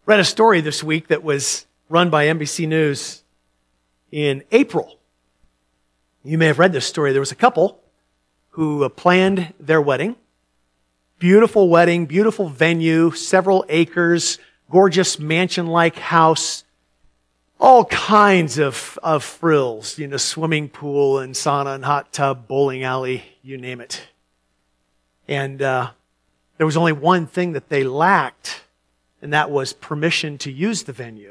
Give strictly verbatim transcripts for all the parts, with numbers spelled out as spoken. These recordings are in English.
Read a story this week that was run by N B C News in April. You may have read this story. There was a couple who planned their wedding. Beautiful wedding, beautiful venue, several acres, gorgeous mansion-like house, all kinds of, of frills, you know, swimming pool and sauna and hot tub, bowling alley, you name it. And uh, there was only one thing that they lacked, and that was permission to use the venue.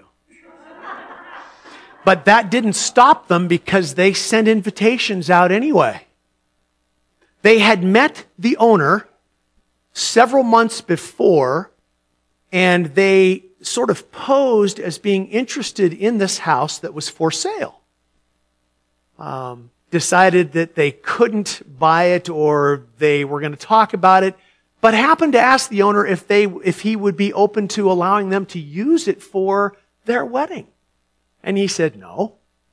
But that didn't stop them because they sent invitations out anyway. They had met the owner several months before, and they sort of posed as being interested in this house that was for sale. Um, decided that they couldn't buy it or they were going to talk about it, but happened to ask the owner if they if he would be open to allowing them to use it for their wedding. And he said no.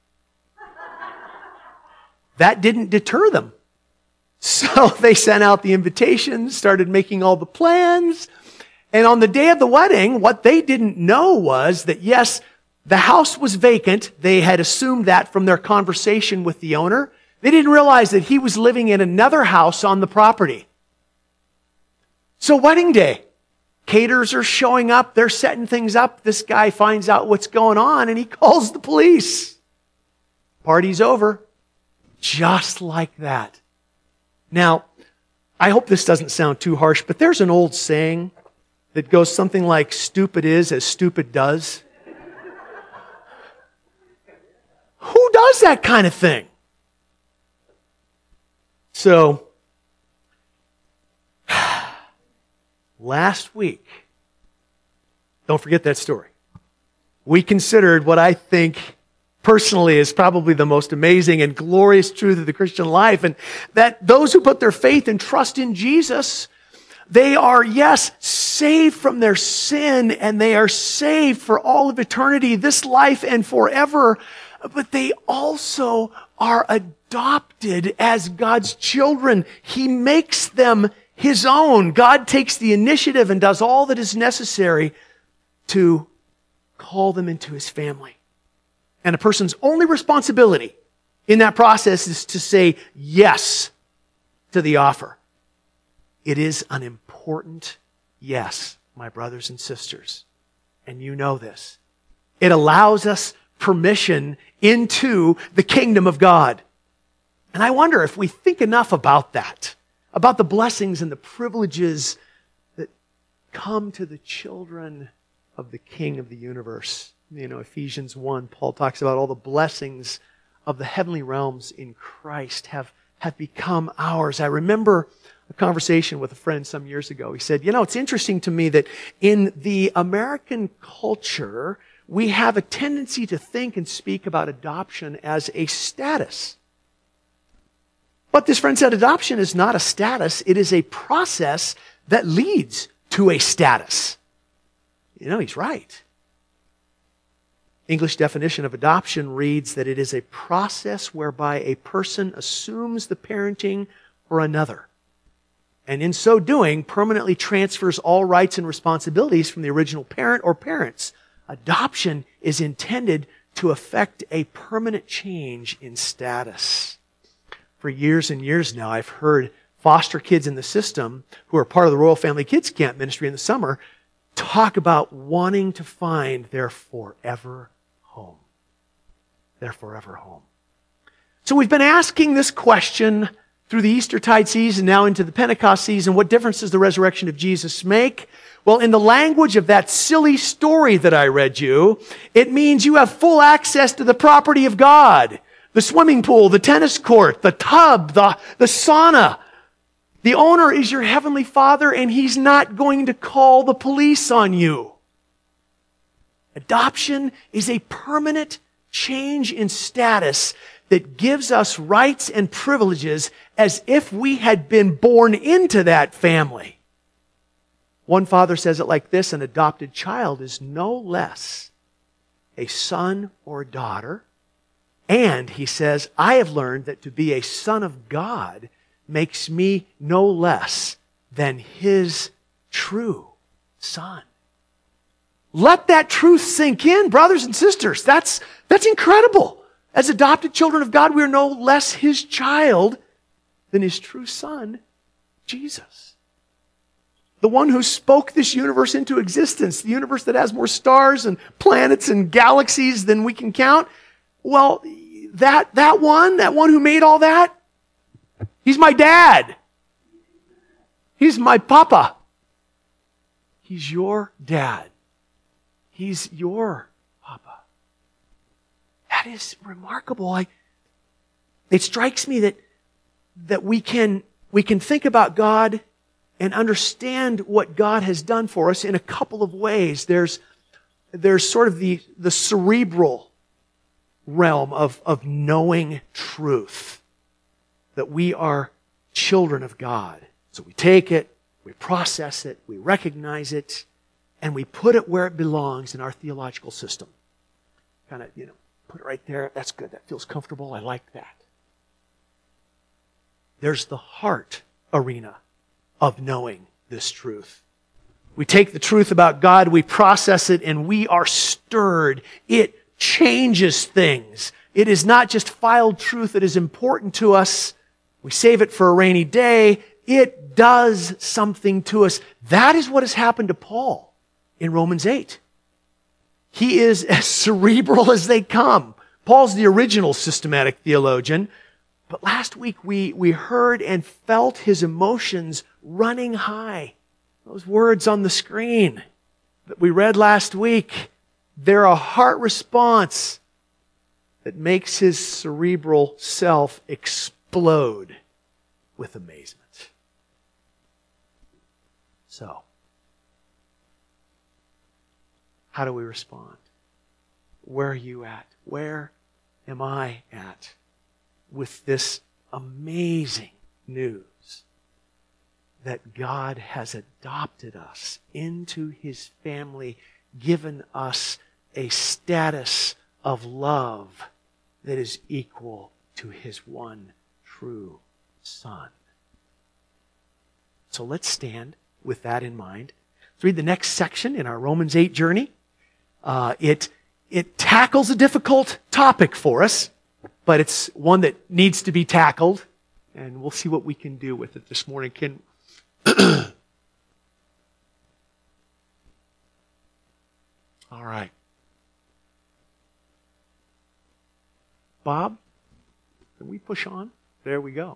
That didn't deter them. So they sent out the invitations, started making all the plans. And on the day of the wedding, what they didn't know was that, yes, the house was vacant. They had assumed that from their conversation with the owner. They didn't realize that he was living in another house on the property. So wedding day, caterers are showing up. They're setting things up. This guy finds out what's going on and he calls the police. Party's over. Just like that. Now, I hope this doesn't sound too harsh, but there's an old saying that goes something like, stupid is as stupid does. Who does that kind of thing? So, last week, don't forget that story. We considered what I think personally is probably the most amazing and glorious truth of the Christian life, and that those who put their faith and trust in Jesus, they are, yes, saved from their sin, and they are saved for all of eternity, this life and forever, but they also are adopted as God's children. He makes them His own. God takes the initiative and does all that is necessary to call them into His family. And a person's only responsibility in that process is to say yes to the offer. It is an important yes, my brothers and sisters. And you know this. It allows us permission into the kingdom of God. And I wonder if we think enough about that, about the blessings and the privileges that come to the children of the King of the universe. You know, Ephesians one, Paul talks about all the blessings of the heavenly realms in Christ have, have become ours. I remember a conversation with a friend some years ago. He said, you know, it's interesting to me that in the American culture, we have a tendency to think and speak about adoption as a status. But this friend said adoption is not a status. It is a process that leads to a status. You know, he's right. English definition of adoption reads that it is a process whereby a person assumes the parenting for another, and in so doing, permanently transfers all rights and responsibilities from the original parent or parents. Adoption is intended to effect a permanent change in status. For years and years now, I've heard foster kids in the system who are part of the Royal Family Kids Camp ministry in the summer talk about wanting to find their forever home. Their forever home. So we've been asking this question through the Eastertide season, now into the Pentecost season. What difference does the resurrection of Jesus make? Well, in the language of that silly story that I read you, it means you have full access to the property of God. The swimming pool, the tennis court, the tub, the, the sauna. The owner is your heavenly Father, and He's not going to call the police on you. Adoption is a permanent change in status that gives us rights and privileges as if we had been born into that family. One father says it like this: an adopted child is no less a son or daughter. And he says, I have learned that to be a son of God makes me no less than His true son. Let that truth sink in, brothers and sisters. That's, that's incredible. As adopted children of God, we are no less His child than His true Son, Jesus. The one who spoke this universe into existence, the universe that has more stars and planets and galaxies than we can count. Well, that, that one, that one who made all that, He's my dad. He's my papa. He's your dad. He's your papa. That is remarkable. I, it strikes me that, that we can, we can think about God and understand what God has done for us in a couple of ways. There's, there's sort of the, the cerebral realm of, of knowing truth. That we are children of God. So we take it, we process it, we recognize it, and we put it where it belongs in our theological system. Kind of, you know, put it right there. That's good. That feels comfortable. I like that. There's the heart arena of knowing this truth. We take the truth about God, we process it, and we are stirred. It changes things. It is not just filed truth that is important to us. We save it for a rainy day. It does something to us. That is what has happened to Paul in Romans eight. He is as cerebral as they come. Paul's the original systematic theologian. But last week we, we heard and felt his emotions running high. Those words on the screen that we read last week, they're a heart response that makes his cerebral self explode with amazement. So, how do we respond? Where are you at? Where am I at with this amazing news that God has adopted us into His family, given us a status of love that is equal to His one true Son? So let's stand with that in mind. Let's read the next section in our Romans eight journey. Uh, it, it tackles a difficult topic for us, but it's one that needs to be tackled, and we'll see what we can do with it this morning. Can All right. Bob, can we push on? There we go.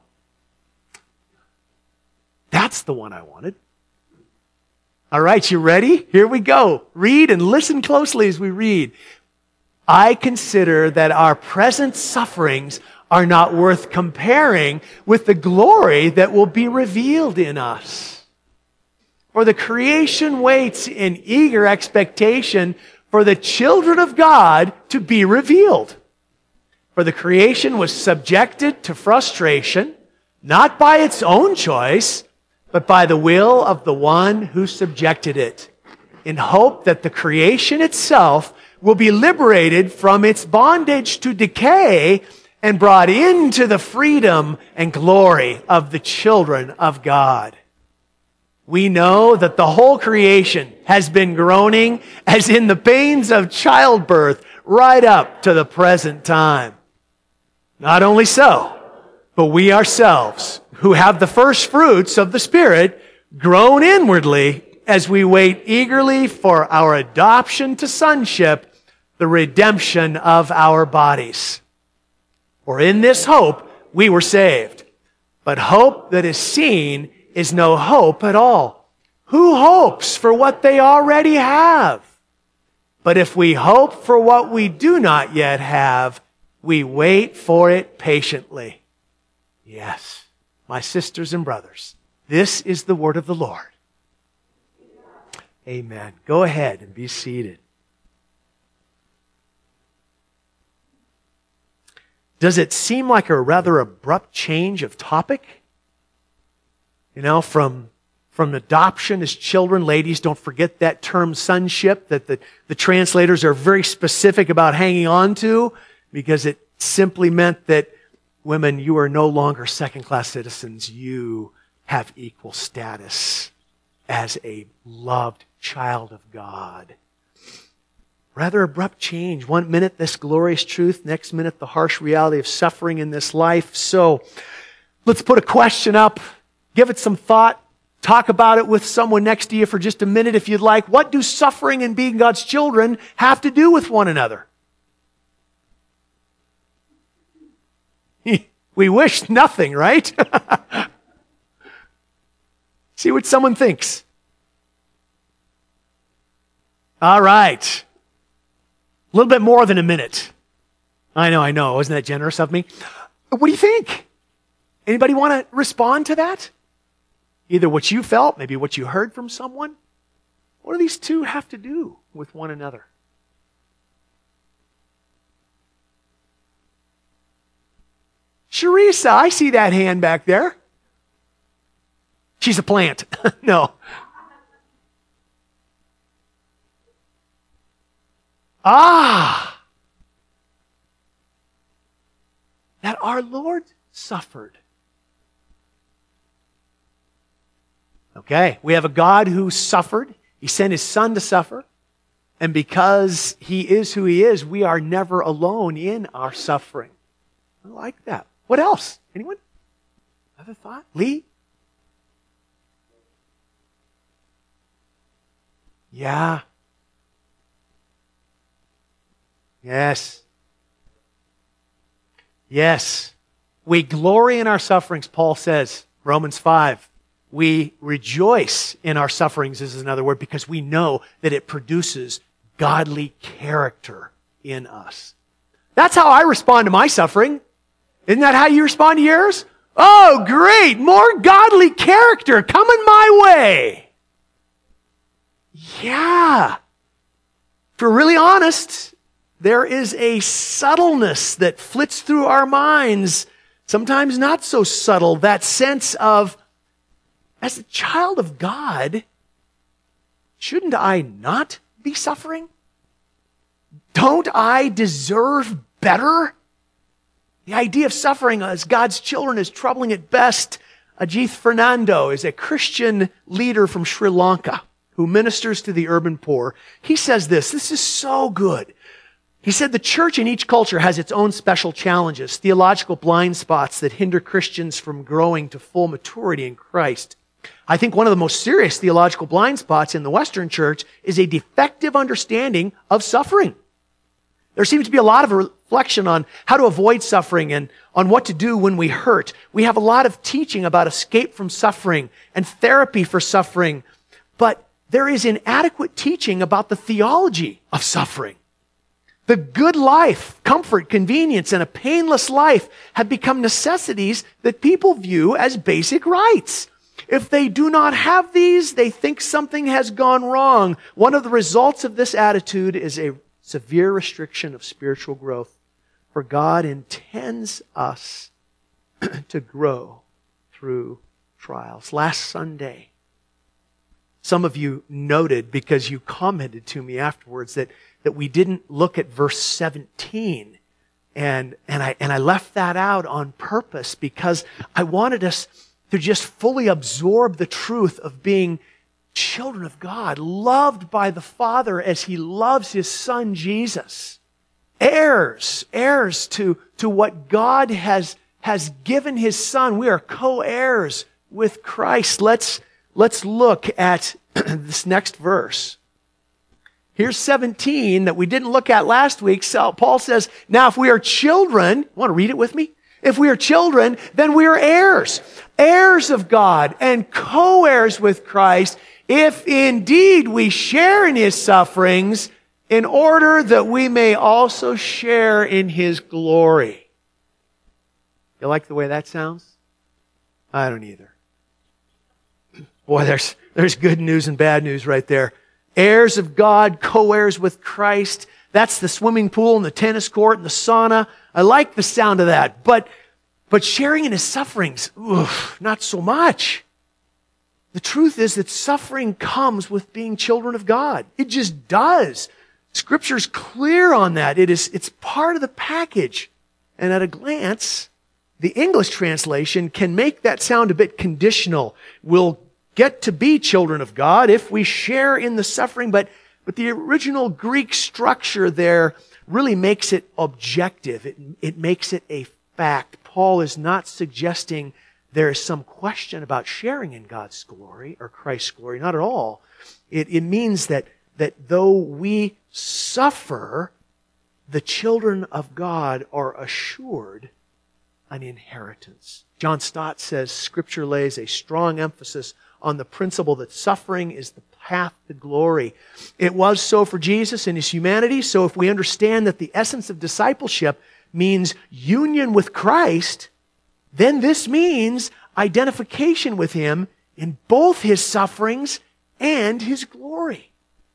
That's the one I wanted. All right, you ready? Here we go. Read and listen closely as we read. I consider that our present sufferings are not worth comparing with the glory that will be revealed in us. For the creation waits in eager expectation for the children of God to be revealed. For the creation was subjected to frustration, not by its own choice, but by the will of the one who subjected it, in hope that the creation itself will be liberated from its bondage to decay and brought into the freedom and glory of the children of God. We know that the whole creation has been groaning as in the pains of childbirth right up to the present time. Not only so, but we ourselves, who have the first fruits of the Spirit, groan inwardly as we wait eagerly for our adoption to sonship, the redemption of our bodies. For in this hope we were saved. But hope that is seen is no hope at all. Who hopes for what they already have? But if we hope for what we do not yet have, we wait for it patiently. Yes, my sisters and brothers, this is the word of the Lord. Amen. Go ahead and be seated. Does it seem like a rather abrupt change of topic? You know, from, from adoption as children, ladies, don't forget that term sonship that the, the translators are very specific about hanging on to, because it simply meant that women, you are no longer second-class citizens. You have equal status as a loved child of God. Rather abrupt change. One minute, this glorious truth. Next minute, the harsh reality of suffering in this life. So, let's put a question up. Give it some thought. Talk about it with someone next to you for just a minute if you'd like. What do suffering and being God's children have to do with one another? We wish nothing, right? See what someone thinks. All right. A little bit more than a minute. I know, I know. Wasn't that generous of me? What do you think? Anybody want to respond to that? Either what you felt, maybe what you heard from someone. What do these two have to do with one another? Sharisa, I see that hand back there. She's a plant. No. Ah! That our Lord suffered. Okay, we have a God who suffered. He sent His Son to suffer. And because He is who He is, we are never alone in our suffering. I like that. What else? Anyone? Other thought? Lee? Yeah. Yes. Yes. We glory in our sufferings, Paul says, Romans five. We rejoice in our sufferings, is another word, because we know that it produces godly character in us. That's how I respond to my suffering. Isn't that how you respond to yours? Oh, great! More godly character coming my way. Yeah. If we're really honest, there is a subtleness that flits through our minds, sometimes not so subtle, that sense of, as a child of God, shouldn't I not be suffering? Don't I deserve better? The idea of suffering as God's children is troubling at best. Ajith Fernando is a Christian leader from Sri Lanka who ministers to the urban poor. He says this, this is so good. He said the church in each culture has its own special challenges, theological blind spots that hinder Christians from growing to full maturity in Christ. I think one of the most serious theological blind spots in the Western church is a defective understanding of suffering. There seems to be a lot of reflection on how to avoid suffering and on what to do when we hurt. We have a lot of teaching about escape from suffering and therapy for suffering, but there is inadequate teaching about the theology of suffering. The good life, comfort, convenience, and a painless life have become necessities that people view as basic rights. If they do not have these, they think something has gone wrong. One of the results of this attitude is a severe restriction of spiritual growth. For God intends us to grow through trials. Last Sunday, some of you noted, because you commented to me afterwards, that, that we didn't look at verse seventeen. And, and, I, and I left that out on purpose because I wanted us to just fully absorb the truth of being children of God, loved by the Father as He loves His Son Jesus. Heirs, heirs to, to what God has, has given His Son. We are co-heirs with Christ. Let's, let's look at this next verse. Here's seventeen that we didn't look at last week. So Paul says, now if we are children, want to read it with me? If we are children, then we are heirs, heirs of God and co-heirs with Christ, if indeed we share in His sufferings, in order that we may also share in His glory. You like the way that sounds? I don't either. Boy, there's, there's good news and bad news right there. Heirs of God, co-heirs with Christ. That's the swimming pool and the tennis court and the sauna. I like the sound of that. But, but sharing in His sufferings, oof, not so much. The truth is that suffering comes with being children of God. It just does. Scripture's clear on that. It is, it's part of the package. And at a glance, the English translation can make that sound a bit conditional. We'll get to be children of God if we share in the suffering, but, But the original Greek structure there really makes it objective. It, it makes it a fact. Paul is not suggesting there is some question about sharing in God's glory or Christ's glory. Not at all. It, it means that, that though we suffer, the children of God are assured an inheritance. John Stott says Scripture lays a strong emphasis on the principle that suffering is the path to glory. It was so for Jesus in His humanity, so if we understand that the essence of discipleship means union with Christ, then this means identification with Him in both His sufferings and His glory.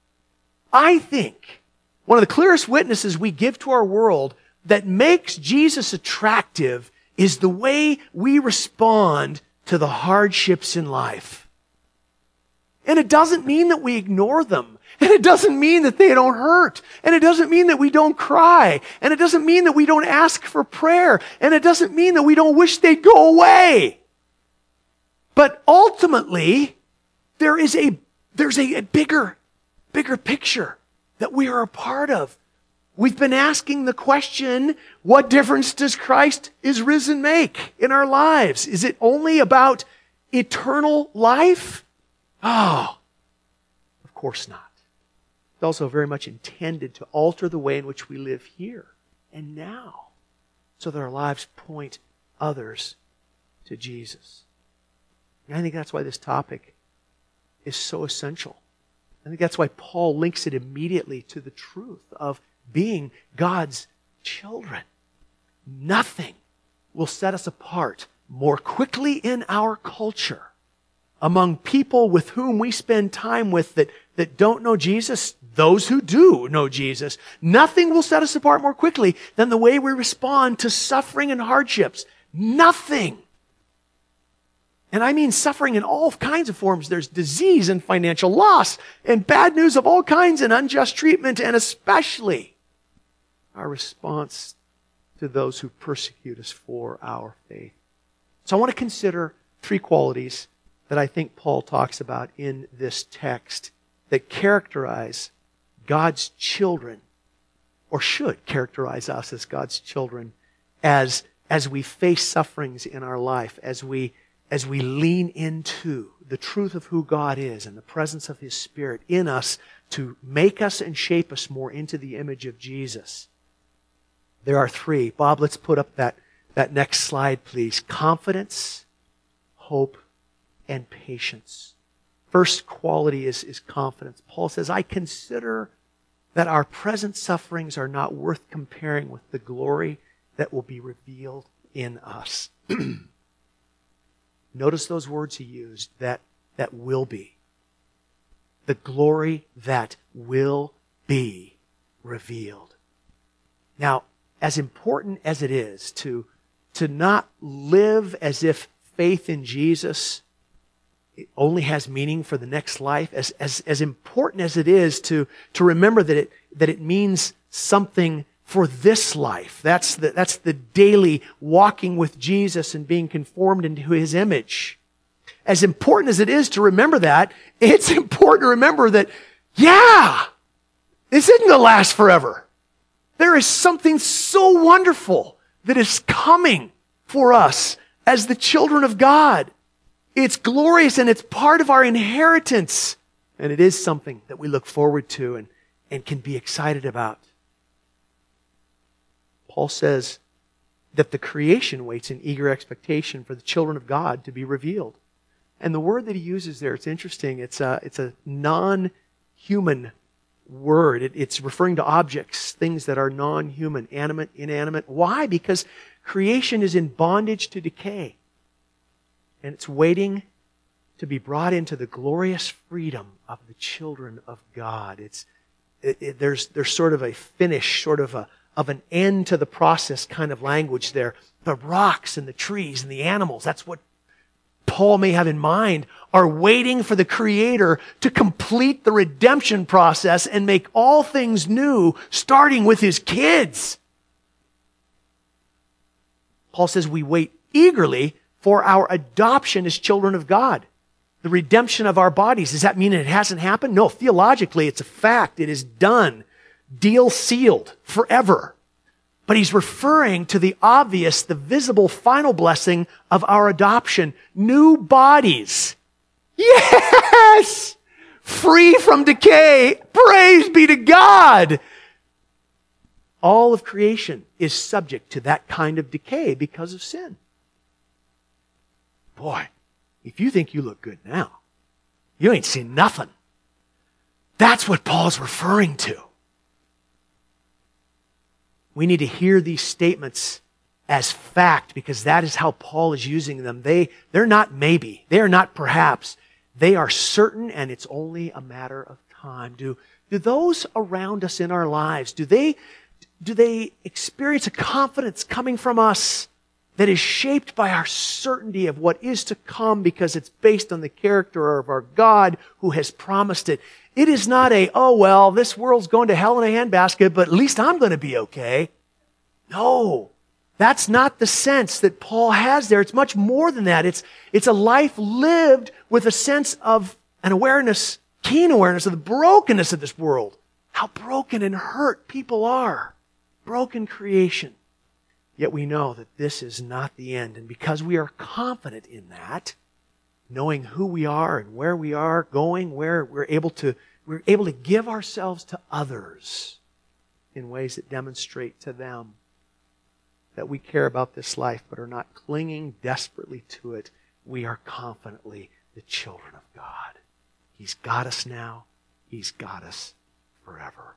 I think one of the clearest witnesses we give to our world that makes Jesus attractive is the way we respond to the hardships in life. And it doesn't mean that we ignore them. And it doesn't mean that they don't hurt. And it doesn't mean that we don't cry. And it doesn't mean that we don't ask for prayer. And it doesn't mean that we don't wish they'd go away. But ultimately, there is a, there's a, a bigger, bigger picture that we are a part of. We've been asking the question, what difference does Christ is risen make in our lives? Is it only about eternal life? Oh, of course not. It's also very much intended to alter the way in which we live here and now, so that our lives point others to Jesus. And I think that's why this topic is so essential. I think that's why Paul links it immediately to the truth of being God's children. Nothing will set us apart more quickly in our culture among people with whom we spend time with that, that don't know Jesus, those who do know Jesus. Nothing will set us apart more quickly than the way we respond to suffering and hardships. Nothing. And I mean suffering in all kinds of forms. There's disease and financial loss and bad news of all kinds and unjust treatment, and especially our response to those who persecute us for our faith. So I want to consider three qualities that I think Paul talks about in this text that characterize God's children, or should characterize us as God's children, as, as we face sufferings in our life, as we, as we lean into the truth of who God is and the presence of His Spirit in us to make us and shape us more into the image of Jesus. There are three. Bob, let's put up that, that next slide, please. Confidence, hope, and patience. First quality is, is confidence. Paul says, I consider that our present sufferings are not worth comparing with the glory that will be revealed in us. Notice those words he used, that, that will be. The glory that will be revealed. Now, as important as it is to, to not live as if faith in Jesus it only has meaning for the next life, as, as, as important as it is to, to remember that it, that it means something for this life. That's the, that's the daily walking with Jesus and being conformed into His image. As important as it is to remember that, it's important to remember that, yeah, this isn't going to last forever. There is something so wonderful that is coming for us as the children of God. It's glorious and it's part of our inheritance. And it is something that we look forward to and, and can be excited about. Paul says that the creation waits in eager expectation for the children of God to be revealed. And the word that he uses there, it's interesting. It's a, it's a non-human word. It, it's referring to objects, things that are non-human, animate, inanimate. Why? Because creation is in bondage to decay. And it's waiting to be brought into the glorious freedom of the children of God. It's it, it, there's there's sort of a finish, sort of a of an end to the process kind of language there. The rocks and the trees and the animals, that's what Paul may have in mind, are waiting for the Creator to complete the redemption process and make all things new, starting with His kids. Paul says we wait eagerly for our adoption as children of God. the redemption of our bodies. Does that mean it hasn't happened? No, theologically, it's a fact. It is done. Deal sealed forever. But he's referring to the obvious, the visible final blessing of our adoption. New bodies. Yes! Free from decay. Praise be to God. All of creation is subject to that kind of decay because of sin. Boy, if you think you look good now, you ain't seen nothing. That's what Paul's referring to. We need to hear these statements as fact because that is how Paul is using them. They, they're not maybe. They are not perhaps. They are certain, and it's only a matter of time. Do, do those around us in our lives, do they, do they experience a confidence coming from us that is shaped by our certainty of what is to come because it's based on the character of our God who has promised it? It is not a, oh, well, this world's going to hell in a handbasket, but at least I'm going to be okay. No, that's not the sense that Paul has there. It's much more than that. It's, it's a life lived with a sense of an awareness, keen awareness of the brokenness of this world. How broken and hurt people are. Broken creation. Yet we know that this is not the end. And because we are confident in that, knowing who we are and where we are going, where we're able to, we're able to give ourselves to others in ways that demonstrate to them that we care about this life but are not clinging desperately to it. We are confidently the children of God. He's got us now. He's got us forever.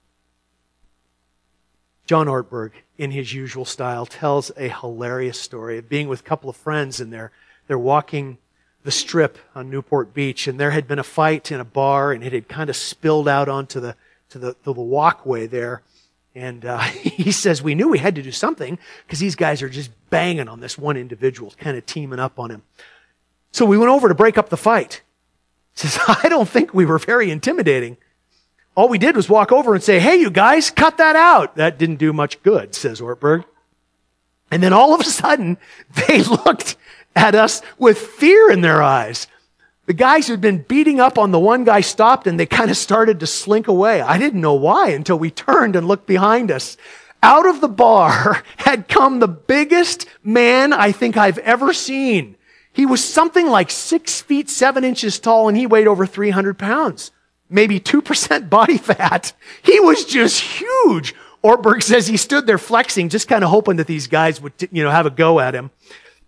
John Ortberg, in his usual style, tells a hilarious story of being with a couple of friends, and they're, they're walking the strip on Newport Beach, and there had been a fight in a bar, and it had kind of spilled out onto the to the, to the walkway there. And uh, he says, we knew we had to do something because these guys are just banging on this one individual, kind of teaming up on him. So we went over to break up the fight. He says, I don't think we were very intimidating. All we did was walk over and say, hey, you guys, cut that out. That didn't do much good, says Ortberg. And then all of a sudden, they looked at us with fear in their eyes. The guys who'd been beating up on the one guy stopped and they kind of started to slink away. I didn't know why until we turned and looked behind us. Out of the bar had come the biggest man I think I've ever seen. He was something like six feet, seven inches tall, and he weighed over three hundred pounds. Maybe two percent body fat. He was just huge. Ortberg says he stood there flexing, just kind of hoping that these guys would, you know, have a go at him.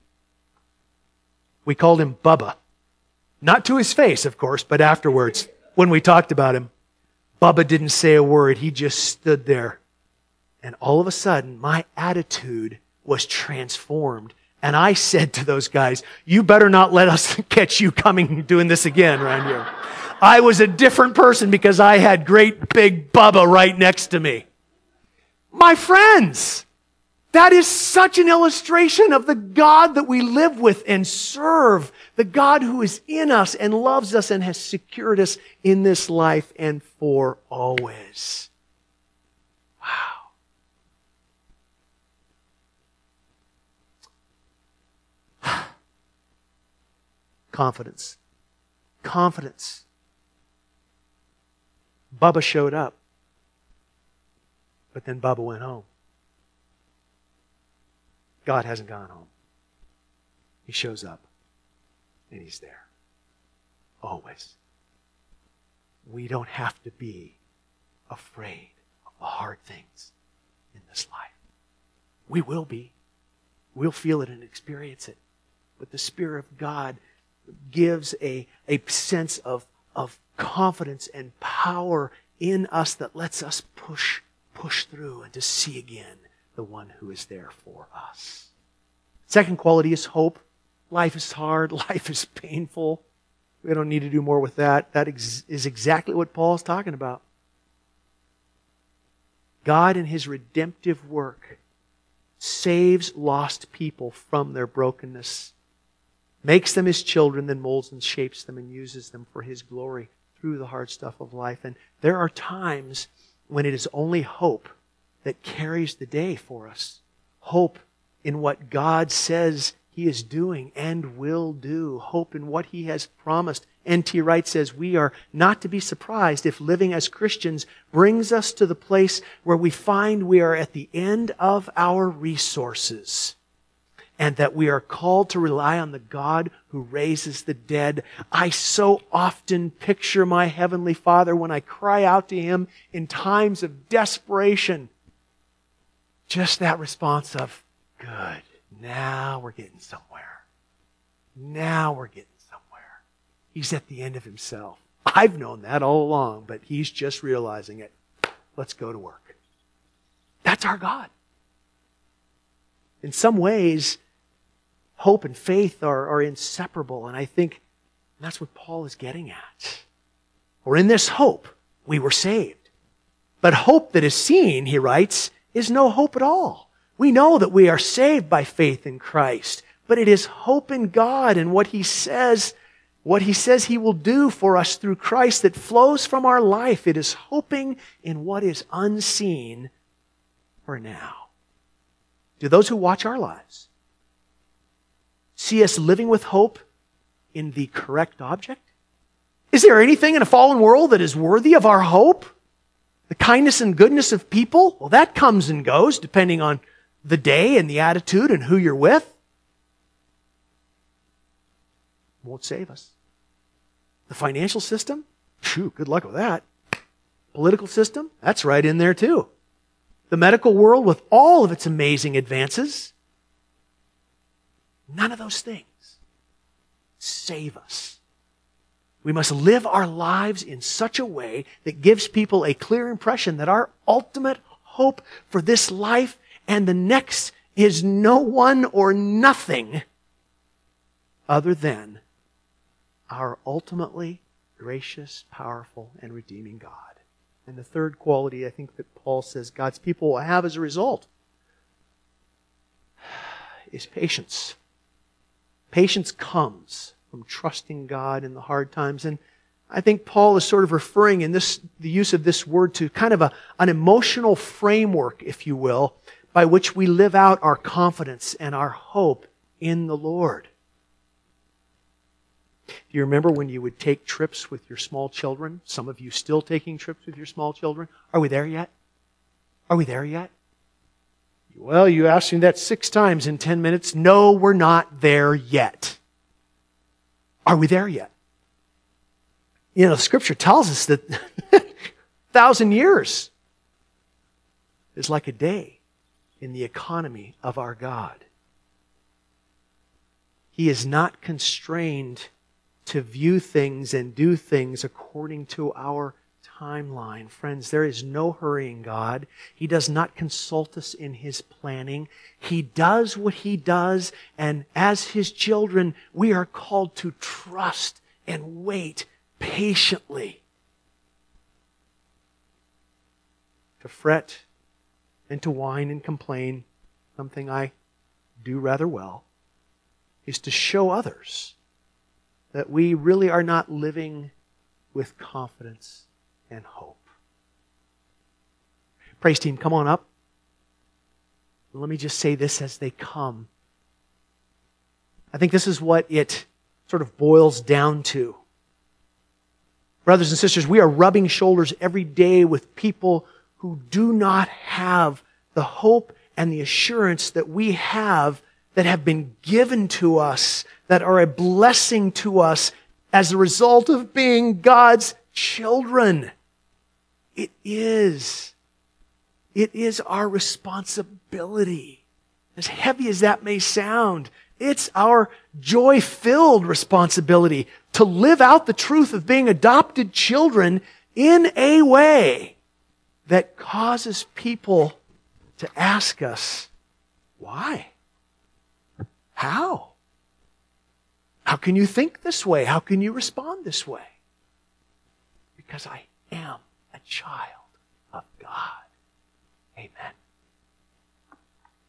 We called him Bubba. Not to his face, of course, but afterwards, when we talked about him. Bubba didn't say a word. He just stood there. And all of a sudden, my attitude was transformed. And I said to those guys, you better not let us catch you coming doing this again around here. I was a different person because I had great big Bubba right next to me. My friends, that is such an illustration of the God that we live with and serve. The God who is in us and loves us and has secured us in this life and for always. Wow. Confidence. Confidence. Bubba showed up. But then Bubba went home. God hasn't gone home. He shows up. And He's there. Always. We don't have to be afraid of the hard things in this life. We will be. We'll feel it and experience it. But the Spirit of God gives a, a sense of, of confidence and power in us that lets us push, push through and to see again the one who is there for us. Second quality is hope. Life is hard. Life is painful. We don't need to do more with that. That ex- is exactly what Paul's talking about. God in His redemptive work saves lost people from their brokenness, makes them His children, then molds and shapes them and uses them for His glory through the hard stuff of life. And there are times when it is only hope that carries the day for us. Hope in what God says He is doing and will do. Hope in what He has promised. N T Wright says we are not to be surprised if living as Christians brings us to the place where we find we are at the end of our resources, and that we are called to rely on the God who raises the dead. I so often picture my Heavenly Father when I cry out to Him in times of desperation. Just that response of, good, now we're getting somewhere. Now we're getting somewhere. He's at the end of Himself. I've known that all along, but He's just realizing it. Let's go to work. That's our God. In some ways, hope and faith are, are inseparable, and I think that's what Paul is getting at. For in this hope, we were saved. But hope that is seen, he writes, is no hope at all. We know that we are saved by faith in Christ, but it is hope in God and what He says, what He says He will do for us through Christ that flows from our life. It is hoping in what is unseen for now. Do those who watch our lives see us living with hope in the correct object? Is there anything in a fallen world that is worthy of our hope? The kindness and goodness of people? Well, that comes and goes depending on the day and the attitude and who you're with. Won't save us. The financial system? Phew, good luck with that. Political system? That's right in there too. The medical world with all of its amazing advances? None of those things save us. We must live our lives in such a way that gives people a clear impression that our ultimate hope for this life and the next is no one or nothing other than our ultimately gracious, powerful, and redeeming God. And the third quality I think that Paul says God's people will have as a result is patience. Patience comes from trusting God in the hard times. And I think Paul is sort of referring in this the use of this word to kind of a, an emotional framework, if you will, by which we live out our confidence and our hope in the Lord. Do you remember when you would take trips with your small children? Some of you still taking trips with your small children. Are we there yet? Are we there yet? Well, you asked me that six times in ten minutes. No, we're not there yet. Are we there yet? You know, the Scripture tells us that a thousand years is like a day in the economy of our God. He is not constrained to view things and do things according to our timeline. Friends, there is no hurrying God. He does not consult us in His planning. He does what He does, and as His children, we are called to trust and wait patiently. To fret and to whine and complain, something I do rather well, is to show others that we really are not living with confidence and hope. Praise team, come on up. Let me just say this as they come. I think this is what it sort of boils down to. Brothers and sisters, we are rubbing shoulders every day with people who do not have the hope and the assurance that we have, that have been given to us, that are a blessing to us as a result of being God's children. It is. It is our responsibility. As heavy as that may sound, it's our joy-filled responsibility to live out the truth of being adopted children in a way that causes people to ask us, why? How? How can you think this way? How can you respond this way? Because I am a child of God. Amen.